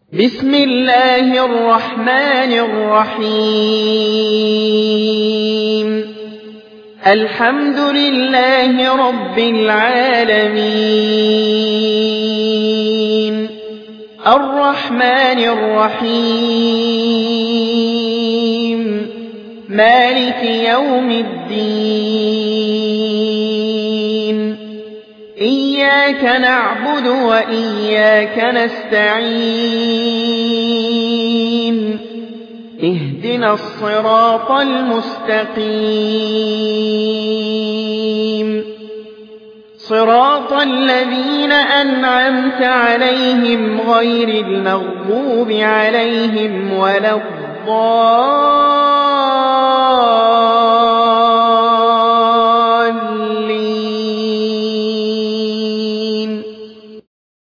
بسم الله الرحمن الرحيم الحمد لله رب العالمين الرحمن الرحيم مالك يوم الدين إياك نعبد وإياك نستعين اهدنا الصراط المستقيم صراط الذين أنعمت عليهم غير المغضوب عليهم ولا الضالين